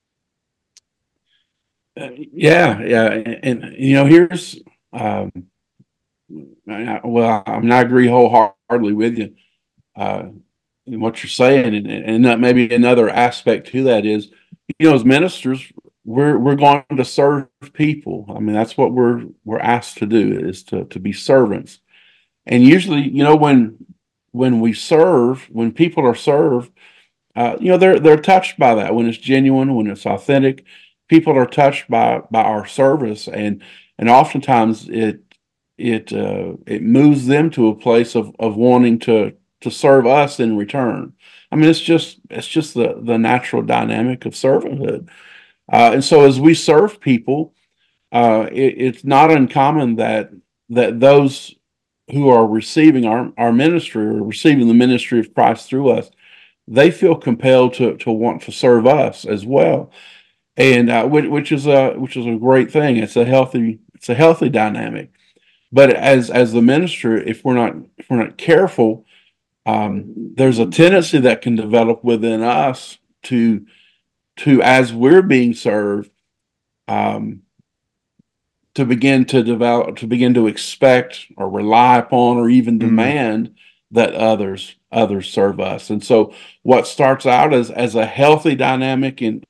Yeah. Yeah. And, here's, um, well, I mean, I agree wholeheartedly with you, uh, in what you're saying. And that maybe another aspect to that is, as ministers, we're going to serve people. I mean, that's what we're asked to do, is to be servants. And usually, when we serve, when people are served, they're touched by that. When it's genuine, when it's authentic, people are touched by our service, and oftentimes it moves them to a place of wanting to serve us in return. I mean, it's just the natural dynamic of servanthood. And so as we serve people, it's not uncommon that those who are receiving our ministry, or receiving the ministry of Christ through us, they feel compelled to want to serve us as well, and which is a great thing. It's a healthy dynamic. But as the minister, if we're not careful, there's a tendency that can develop within us to as we're being served, um, to begin to expect or rely upon or even Mm, demand that others serve us. And so what starts out as a healthy dynamic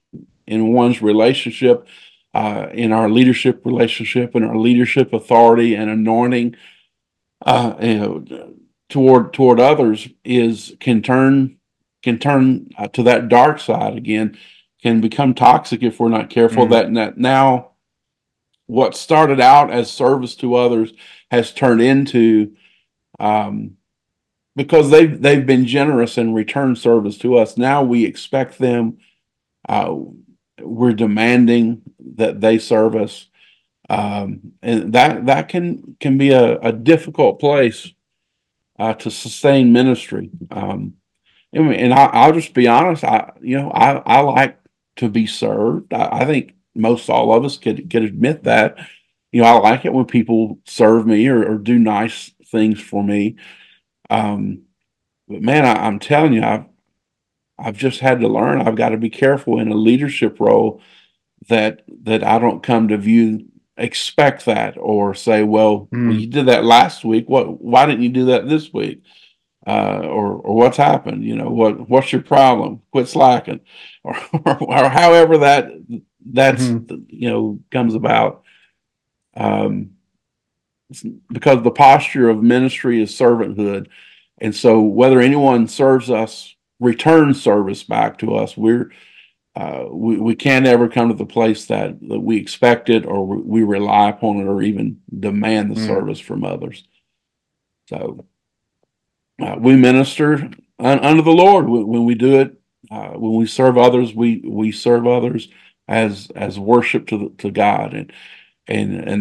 in one's relationship, in our leadership relationship, and our leadership authority and anointing, you know, toward others is can turn to that dark side again, can become toxic if we're not careful. Mm. That now what started out as service to others has turned into, um, because they've been generous and returned service to us. Now we expect them. Uh, we're demanding that they serve us, and that can be a difficult place to sustain ministry. And I'll just be honest. I like to be served. I think most all of us could admit that. I like it when people serve me or do nice things for me. Um, but man, I'm telling you, I've just had to learn. I've got to be careful in a leadership role that I don't come to view expect that or say, well, Mm. you did that last week. Why didn't you do that this week? Or what's happened? What's your problem? Quit slacking, or however that's Mhm. comes about. Um, because the posture of ministry is servanthood, and so whether anyone serves us, returns service back to us, we can't ever come to the place that we expect it or we rely upon it or even demand the Mm. service from others. So we minister under the Lord when we do it. When we serve others, we serve others as worship to God, and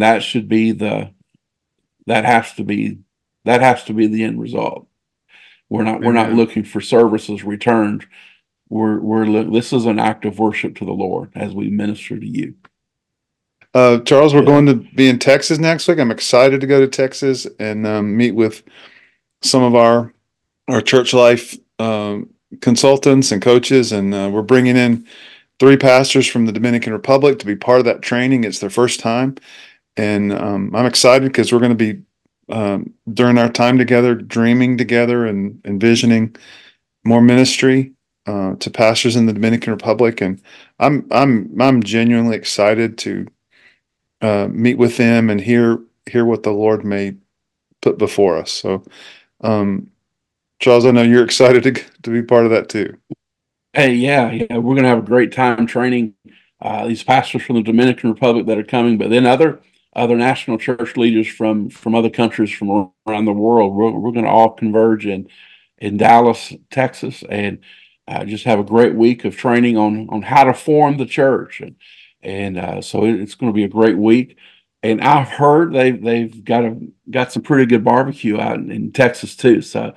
that has to be that has to be the end result. We're not Amen. looking for services returned. This is an act of worship to the Lord as we minister to you. Charles, we're Yeah. going to be in Texas next week. I'm excited to go to Texas and meet with some of our church life consultants and coaches, and we're bringing in 3 pastors from the Dominican Republic to be part of that training. It's their first time, and I'm excited because we're going to be during our time together, dreaming together and envisioning more ministry to pastors in the Dominican Republic, and I'm genuinely excited to meet with them and hear what the Lord may put before us. So, um, Charles, I know you're excited to be part of that too. Hey, yeah, we're gonna have a great time training these pastors from the Dominican Republic that are coming, but then other national church leaders from other countries from around the world. We're gonna all converge in Dallas, Texas, and just have a great week of training on how to form the church, and so it's going to be a great week. And I've heard they've got some pretty good barbecue out in Texas too. So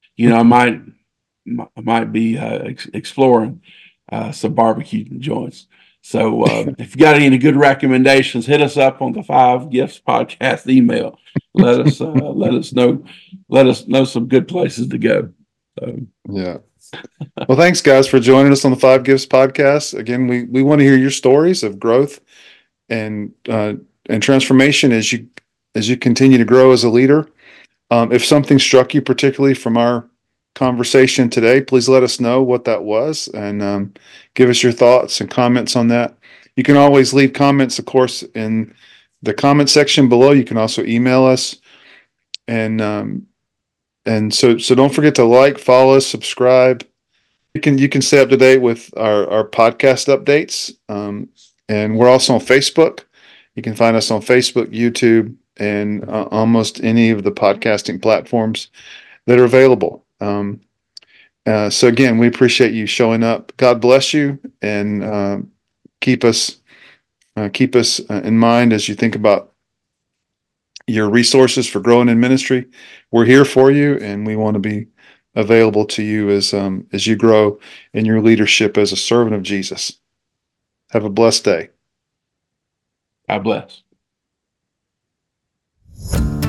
I might be exploring some barbecue joints. So if you got any good recommendations, hit us up on the Five Gifts Podcast email. Let us know some good places to go. So, Yeah. Well, thanks guys for joining us on the Five Gifts podcast. Again, we want to hear your stories of growth and transformation as you continue to grow as a leader. If something struck you particularly from our conversation today, please let us know what that was and give us your thoughts and comments on that. You can always leave comments, of course, in the comment section below. You can also email us, and so don't forget to like, follow, subscribe. You can stay up to date with our podcast updates, and we're also on Facebook. You can find us on Facebook, YouTube, and almost any of the podcasting platforms that are available. So again, we appreciate you showing up. God bless you, and keep us in mind as you think about your resources for growing in ministry. We're here for you, and we want to be available to you as you grow in your leadership as a servant of Jesus. Have a blessed day. God bless.